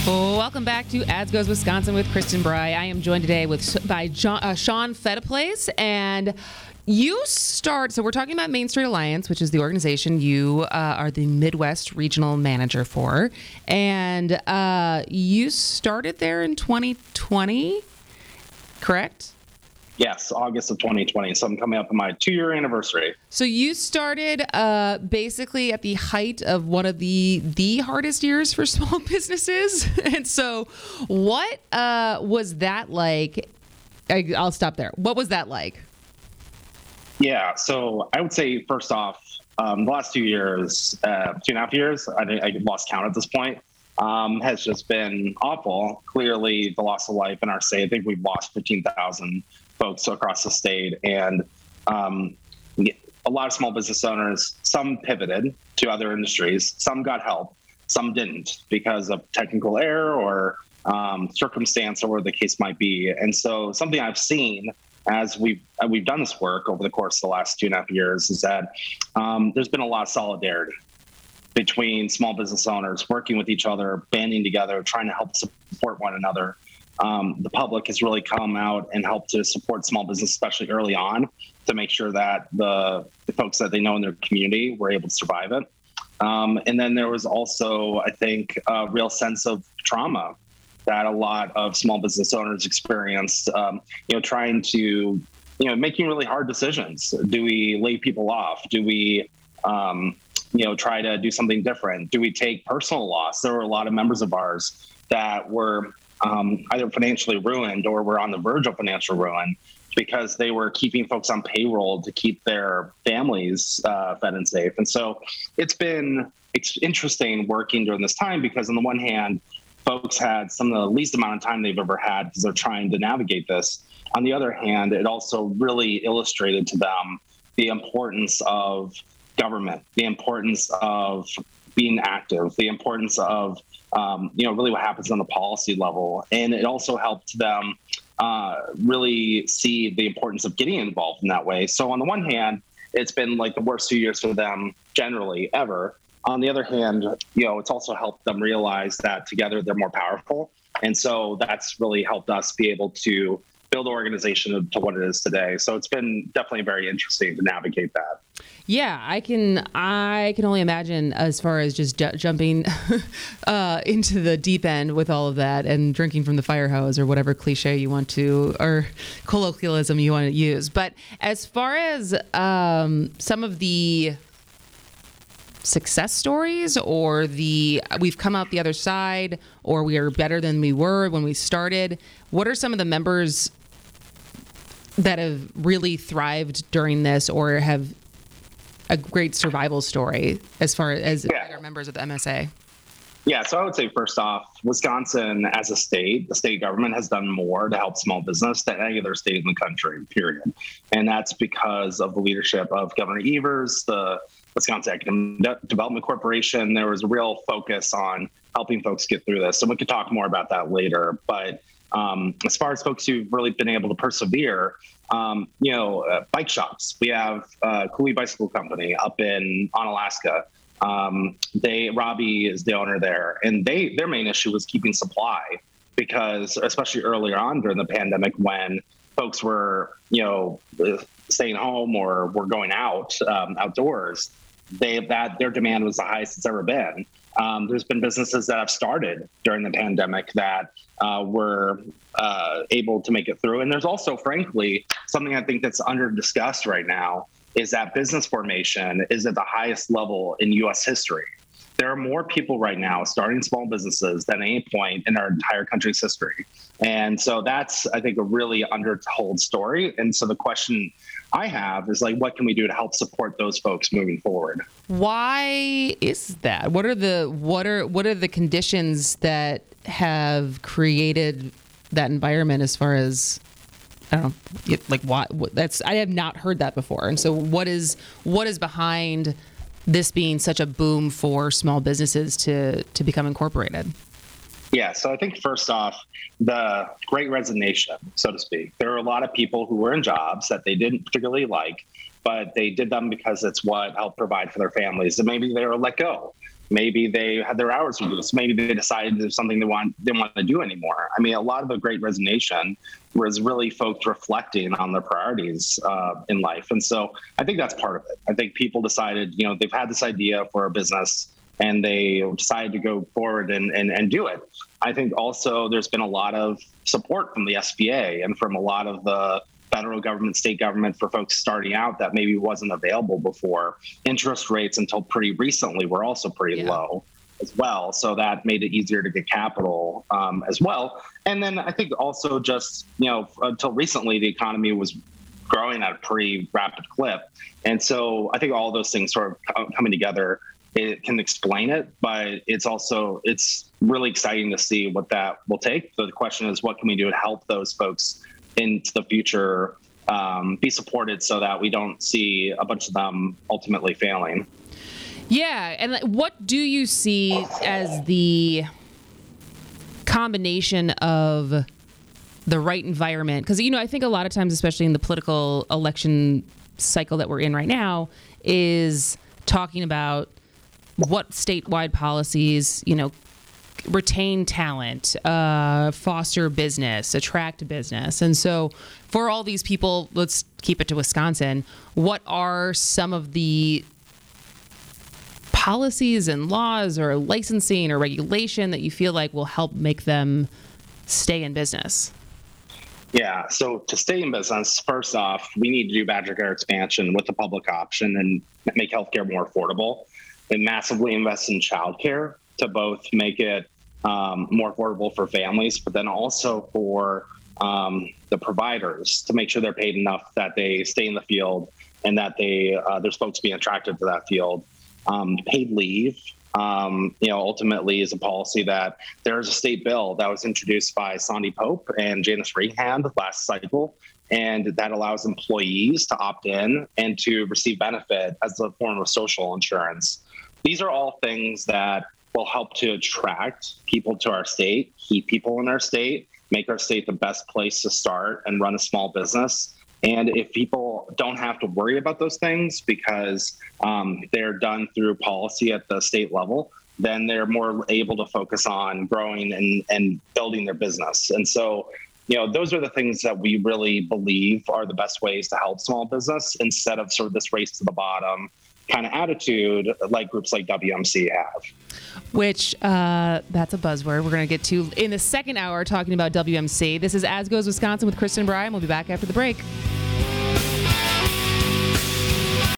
Welcome back to Ads Goes Wisconsin with Kristen Bry. I am joined today by Sean Fediplace, and so we're talking about Main Street Alliance, which is the organization you are the Midwest Regional Manager for, and you started there in 2020, correct? Yes, August of 2020. So I'm coming up on my 2-year anniversary. So you started basically at the height of one of the hardest years for small businesses. And so what was that like? I'll stop there. What was that like? Yeah, so I would say first off, the last 2 years, 2.5 years, I lost count at this point, has just been awful. Clearly, the loss of life in our state, I think we've lost 15,000 folks across the state, and a lot of small business owners, some pivoted to other industries, some got help, some didn't because of technical error or circumstance or whatever the case might be. And so something I've seen as we've done this work over the course of the last 2.5 years is that there's been a lot of solidarity between small business owners working with each other, banding together, trying to help support one another. The public has really come out and helped to support small business, especially early on, to make sure that the folks that they know in their community were able to survive it. And then there was also, I think, a real sense of trauma that a lot of small business owners experienced, trying to, making really hard decisions. Do we lay people off? Do we, try to do something different? Do we take personal loss? There were a lot of members of ours that were either financially ruined or were on the verge of financial ruin because they were keeping folks on payroll to keep their families fed and safe. And so it's been interesting working during this time because on the one hand, folks had some of the least amount of time they've ever had because they're trying to navigate this. On the other hand, it also really illustrated to them the importance of government, the importance of being active, the importance of really what happens on the policy level. And it also helped them really see the importance of getting involved in that way. So on the one hand, it's been like the worst 2 years for them generally ever. On the other hand, it's also helped them realize that together they're more powerful. And so that's really helped us be able to build the organization to what it is today. So it's been definitely very interesting to navigate that. Yeah, I can only imagine as far as just jumping into the deep end with all of that and drinking from the fire hose or whatever cliche you want to, or colloquialism you want to use. But as far as some of the success stories or we've come out the other side or we are better than we were when we started, what are some of the members that have really thrived during this or have a great survival story as far as other members of the MSA? Yeah, so I would say first off, Wisconsin as a state, the state government has done more to help small business than any other state in the country, period. And that's because of the leadership of Governor Evers, the Wisconsin Economic Development Corporation. There was a real focus on helping folks get through this. And we could talk more about that later. But as far as folks who've really been able to persevere, bike shops. We have Cooley Bicycle Company up in Onalaska. Robbie is the owner there, and their main issue was keeping supply because, especially earlier on during the pandemic, when folks were staying home or were going outdoors, their demand was the highest it's ever been. There's been businesses that have started during the pandemic that were able to make it through. And there's also, frankly, something I think that's under discussed right now is that business formation is at the highest level in U.S. history. There are more people right now starting small businesses than any point in our entire country's history. And so that's, I think, a really undertold story. And so the question I have is what can we do to help support those folks moving forward? Why is that? What are the conditions that have created that environment as far as, I don't know, I have not heard that before. And so what is behind this being such a boom for small businesses to become incorporated? Yeah, so I think first off, the Great Resignation, so to speak. There are a lot of people who were in jobs that they didn't particularly like, but they did them because it's what helped provide for their families. And maybe they were let go. Maybe they had their hours reduced. Maybe they decided there's something they didn't want to do anymore. I mean, a lot of the Great Resignation was really folks reflecting on their priorities in life. And so I think that's part of it. I think people decided, they've had this idea for a business and they decided to go forward and do it. I think also there's been a lot of support from the SBA and from a lot of the federal government, state government for folks starting out that maybe wasn't available before. Interest rates until pretty recently were also pretty low as well. So that made it easier to get capital as well. And then I think also just, until recently, the economy was growing at a pretty rapid clip. And so I think all those things sort of coming together, it can explain it, but it's really exciting to see what that will take. So the question is, what can we do to help those folks into the future be supported so that we don't see a bunch of them ultimately failing? Yeah. And what do you see as the combination of the right environment? Because, I think a lot of times, especially in the political election cycle that we're in right now, is talking about what statewide policies, retain talent, foster business, attract business. And so for all these people, let's keep it to Wisconsin, what are some of the policies and laws or licensing or regulation that you feel like will help make them stay in business? Yeah, so to stay in business, first off, we need to do Badger Care expansion with the public option and make healthcare more affordable, and massively invest in childcare to both make it more affordable for families, but then also for the providers to make sure they're paid enough that they stay in the field and that there's folks being attracted to that field. Paid leave, ultimately is a policy that there's a state bill that was introduced by Sondy Pope and Janice Rehand last cycle, and that allows employees to opt in and to receive benefit as a form of social insurance. These are all things that will help to attract people to our state, keep people in our state, make our state the best place to start and run a small business. And if people don't have to worry about those things because they're done through policy at the state level, then they're more able to focus on growing and building their business. And so, those are the things that we really believe are the best ways to help small business instead of sort of this race to the bottom kind of attitude like groups like WMC have. Which, that's a buzzword we're going to get to in the second hour talking about WMC. This is As Goes Wisconsin with Kristen Bryan. We'll be back after the break.